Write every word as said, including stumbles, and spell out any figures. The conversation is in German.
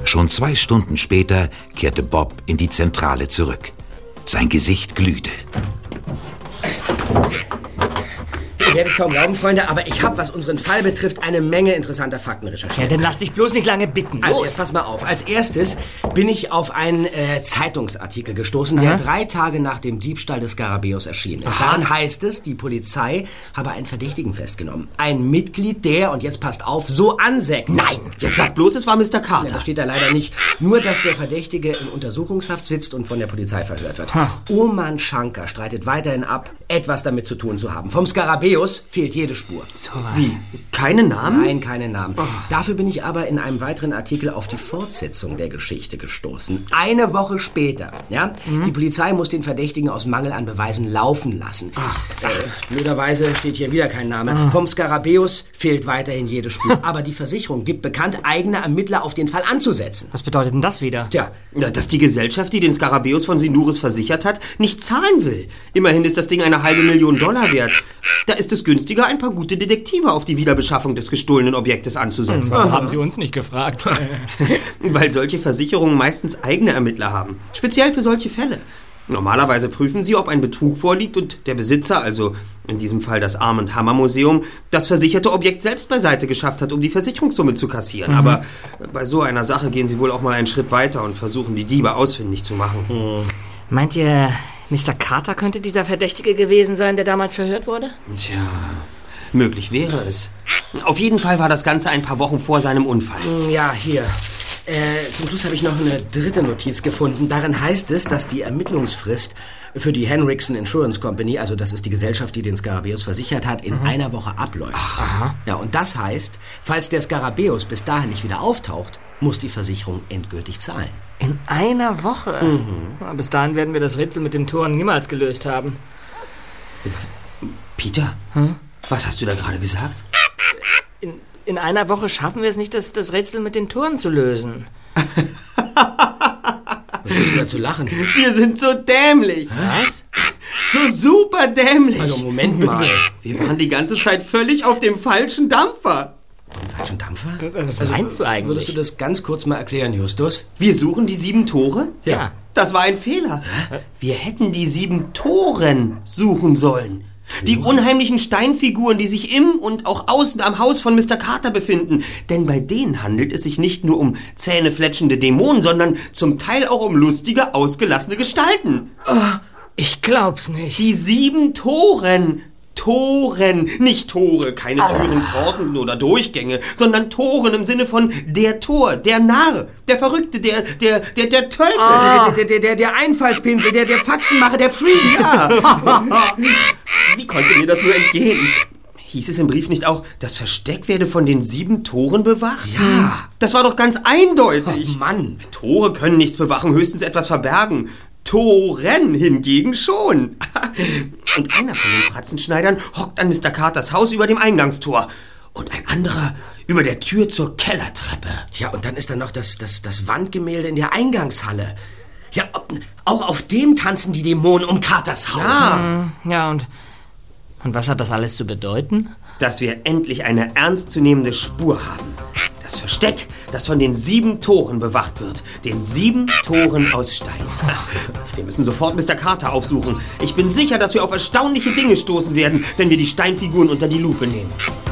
Schon zwei Stunden später kehrte Bob in die Zentrale zurück. Sein Gesicht glühte. Ihr werdet es kaum glauben, Freunde, aber ich habe, was unseren Fall betrifft, eine Menge interessanter Fakten recherchiert. Ja, dann lass dich bloß nicht lange bitten. Also, jetzt pass mal auf. Als erstes bin ich auf einen äh, Zeitungsartikel gestoßen, der Aha. drei Tage nach dem Diebstahl des Skarabäus erschienen ist. Aha. Darin heißt es, die Polizei habe einen Verdächtigen festgenommen. Ein Mitglied, der, und jetzt passt auf, so anseckt. Nein, jetzt sag bloß, es war Mister Carter. Ja, das steht da leider nicht. Nur, dass der verdächtige in Untersuchungshaft sitzt und von der Polizei verhört wird. Ha. Oman Shankar streitet weiterhin ab, etwas damit zu tun zu haben. Vom Skarabäus fehlt jede Spur. So was. Wie? Keine Namen? Nein, keine Namen. Oh. Dafür bin ich aber in einem weiteren Artikel auf die Fortsetzung der Geschichte gestoßen. Eine Woche später. Ja? Mhm. Die Polizei muss den Verdächtigen aus Mangel an Beweisen laufen lassen. Ach. Äh, blöderweise steht hier wieder kein Name. Ach. Vom Skarabäus fehlt weiterhin jede Spur. Aber die Versicherung gibt bekannt, eigene Ermittler auf den Fall anzusetzen. Was bedeutet denn das wieder? Tja, na, dass die Gesellschaft, die den Skarabäus von Sinuris versichert hat, nicht zahlen will. Immerhin ist das Ding eine halbe Million Dollar wert. Da ist es günstiger, ein paar gute Detektive auf die Wiederbeschaffung des gestohlenen Objektes anzusetzen. Warum haben Sie uns nicht gefragt? Weil solche Versicherungen meistens eigene Ermittler haben. Speziell für solche Fälle. Normalerweise prüfen sie, ob ein Betrug vorliegt und der Besitzer, also in diesem Fall das Arm- und Hammer-Museum, das versicherte Objekt selbst beiseite geschafft hat, um die Versicherungssumme zu kassieren. Mhm. Aber bei so einer Sache gehen sie wohl auch mal einen Schritt weiter und versuchen, die Diebe ausfindig zu machen. Mhm. Meint ihr, Mister Carter könnte dieser Verdächtige gewesen sein, der damals verhört wurde? Tja, möglich wäre es. Auf jeden Fall war das Ganze ein paar Wochen vor seinem Unfall. Ja, hier. Äh, zum Schluss habe ich noch eine dritte Notiz gefunden. Darin heißt es, dass die Ermittlungsfrist für die Henriksen Insurance Company, also das ist die Gesellschaft, die den Skarabäus versichert hat, in mhm. einer Woche abläuft. Ach. Ja, und das heißt, falls der Skarabäus bis dahin nicht wieder auftaucht, muss die Versicherung endgültig zahlen. In einer Woche? Mhm. Bis dahin werden wir das Rätsel mit dem Toren niemals gelöst haben. Peter, hm? Was hast du da gerade gesagt? In, in einer Woche schaffen wir es nicht, das, das Rätsel mit den Toren zu lösen. Was willst du da zu lachen? Wir sind so dämlich. Was? So super dämlich. Also Moment mal. Wir waren die ganze Zeit völlig auf dem falschen Dampfer. Einen falschen Dampfer? Was also, meinst du eigentlich? Würdest du das ganz kurz mal erklären, Justus? Wir suchen die sieben Tore? Ja. Das war ein Fehler. Hä? Wir hätten die sieben Toren suchen sollen. Die unheimlichen Steinfiguren, die sich im und auch außen am Haus von Mister Carter befinden. Denn bei denen handelt es sich nicht nur um zähnefletschende Dämonen, sondern zum Teil auch um lustige, ausgelassene Gestalten. Oh, ich glaub's nicht. Die sieben Toren. Toren, nicht Tore, keine Türen, Pforten oder Durchgänge, sondern Toren im Sinne von der Tor, der Narr, der Verrückte, der, der, der, der Tölpel. Ah. Der, der, der, der Einfallspinsel, der, der Faxenmacher, der Freak. Ja. Wie konnte mir das nur entgehen? Hieß es im Brief nicht auch, das Versteck werde von den sieben Toren bewacht? Ja. Das war doch ganz eindeutig. Oh Mann. Tore können nichts bewachen, höchstens etwas verbergen. Toren hingegen schon. Und einer von den Fratzenschneidern hockt an Mister Carters Haus über dem Eingangstor und ein anderer über der Tür zur Kellertreppe. Ja, und dann ist da noch das, das, das Wandgemälde in der Eingangshalle. Ja, auch auf dem tanzen die Dämonen um Carters Haus. Ja, ja und, und was hat das alles zu bedeuten? Dass wir endlich eine ernstzunehmende Spur haben. Das Versteck, das von den sieben Toren bewacht wird. Den sieben Toren aus Stein. Wir müssen sofort Mister Carter aufsuchen. Ich bin sicher, dass wir auf erstaunliche Dinge stoßen werden, wenn wir die Steinfiguren unter die Lupe nehmen.